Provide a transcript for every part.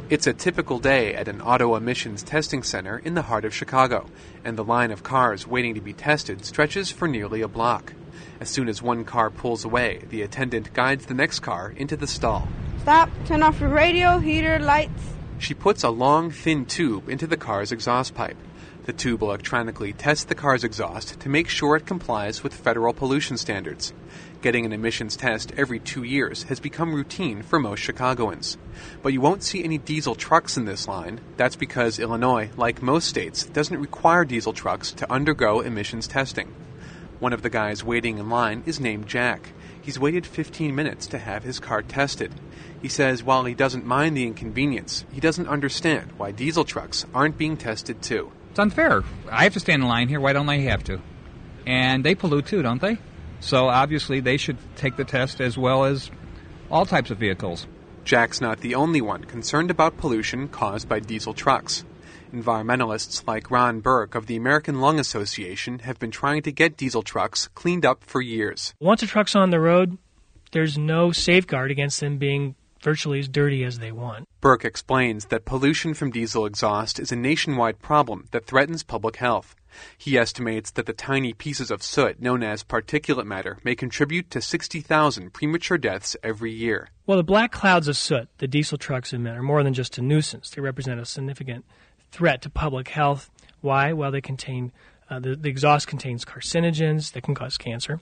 It's a typical day at an auto emissions testing center in the heart of Chicago, and the line of cars waiting to be tested stretches for nearly a block. As soon as one car pulls away, the attendant guides the next car into the stall. Stop, turn off your radio, heater, lights. She puts a long, thin tube into the car's exhaust pipe. The tube electronically tests the car's exhaust to make sure it complies with federal pollution standards. Getting an emissions test every 2 years has become routine for most Chicagoans. But you won't see any diesel trucks in this line. That's because Illinois, like most states, doesn't require diesel trucks to undergo emissions testing. One of the guys waiting in line is named Jack. He's waited 15 minutes to have his car tested. He says while he doesn't mind the inconvenience, he doesn't understand why diesel trucks aren't being tested too. It's unfair. I have to stand in line here. Why don't they have to? And they pollute too, don't they? So obviously they should take the test as well as all types of vehicles. Jack's not the only one concerned about pollution caused by diesel trucks. Environmentalists like Ron Burke of the American Lung Association have been trying to get diesel trucks cleaned up for years. Once a truck's on the road, there's no safeguard against them being virtually as dirty as they want. Burke explains that pollution from diesel exhaust is a nationwide problem that threatens public health. He estimates that the tiny pieces of soot known as particulate matter may contribute to 60,000 premature deaths every year. Well, the black clouds of soot the diesel trucks emit are more than just a nuisance. They represent a significant threat to public health. Why? Well, they contain the exhaust contains carcinogens that can cause cancer.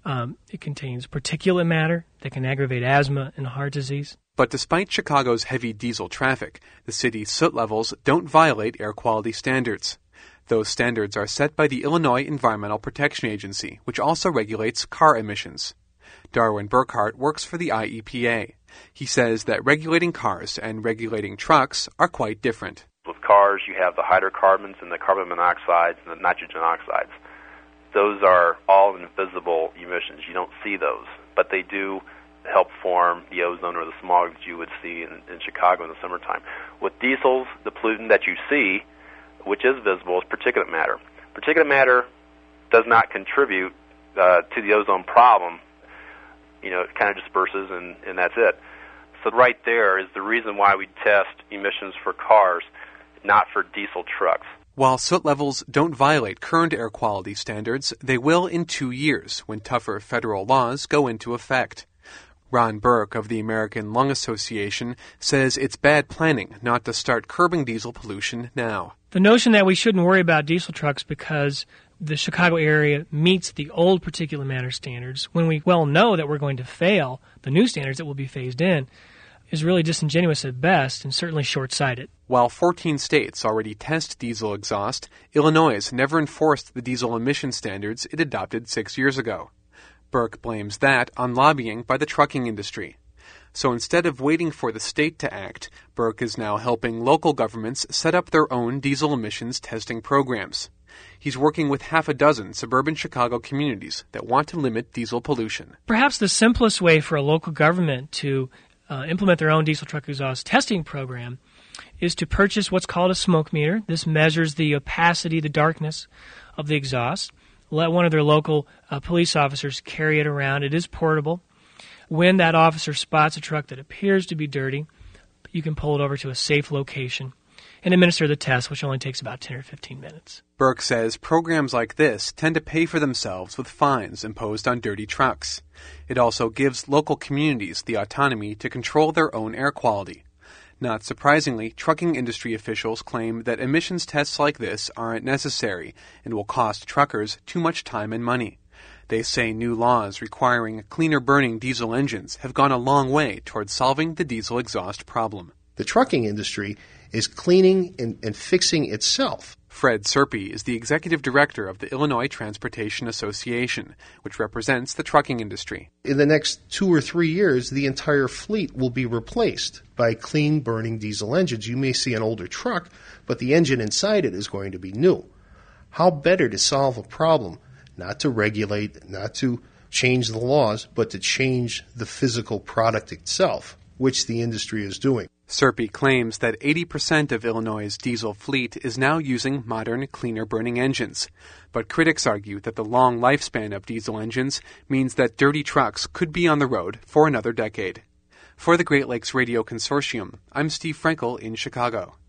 It contains particulate matter that can aggravate asthma and heart disease. But despite Chicago's heavy diesel traffic, the city's soot levels don't violate air quality standards. Those standards are set by the Illinois Environmental Protection Agency, which also regulates car emissions. Darwin Burkhart works for the IEPA. He says that regulating cars and regulating trucks are quite different. With cars, you have the hydrocarbons and the carbon monoxides and the nitrogen oxides. Those are all invisible emissions. You don't see those, but they do help form the ozone or the smog that you would see in Chicago in the summertime. With diesels, the pollutant that you see, which is visible, is particulate matter. Particulate matter does not contribute to the ozone problem. You know, it kind of disperses and that's it. So right there is the reason why we test emissions for cars, not for diesel trucks. While soot levels don't violate current air quality standards, they will in 2 years when tougher federal laws go into effect. Ron Burke of the American Lung Association says it's bad planning not to start curbing diesel pollution now. The notion that we shouldn't worry about diesel trucks because the Chicago area meets the old particulate matter standards, when we well know that we're going to fail the new standards that will be phased in, is really disingenuous at best and certainly short-sighted. While 14 states already test diesel exhaust, Illinois has never enforced the diesel emission standards it adopted 6 years ago. Burke blames that on lobbying by the trucking industry. So instead of waiting for the state to act, Burke is now helping local governments set up their own diesel emissions testing programs. He's working with half a dozen suburban Chicago communities that want to limit diesel pollution. Perhaps the simplest way for a local government to implement their own diesel truck exhaust testing program is to purchase what's called a smoke meter. This measures the opacity, the darkness of the exhaust. Let one of their local police officers carry it around. It is portable. When that officer spots a truck that appears to be dirty, you can pull it over to a safe location and administer the test, which only takes about 10 or 15 minutes. Burke says programs like this tend to pay for themselves with fines imposed on dirty trucks. It also gives local communities the autonomy to control their own air quality. Not surprisingly, trucking industry officials claim that emissions tests like this aren't necessary and will cost truckers too much time and money. They say new laws requiring cleaner-burning diesel engines have gone a long way towards solving the diesel exhaust problem. The trucking industry is cleaning and fixing itself. Fred Serpe is the executive director of the Illinois Transportation Association, which represents the trucking industry. In the next 2 or 3 years, the entire fleet will be replaced by clean-burning diesel engines. You may see an older truck, but the engine inside it is going to be new. How better to solve a problem? Not to regulate, not to change the laws, but to change the physical product itself, which the industry is doing. Serpe claims that 80% of Illinois' diesel fleet is now using modern, cleaner-burning engines. But critics argue that the long lifespan of diesel engines means that dirty trucks could be on the road for another decade. For the Great Lakes Radio Consortium, I'm Steve Frankel in Chicago.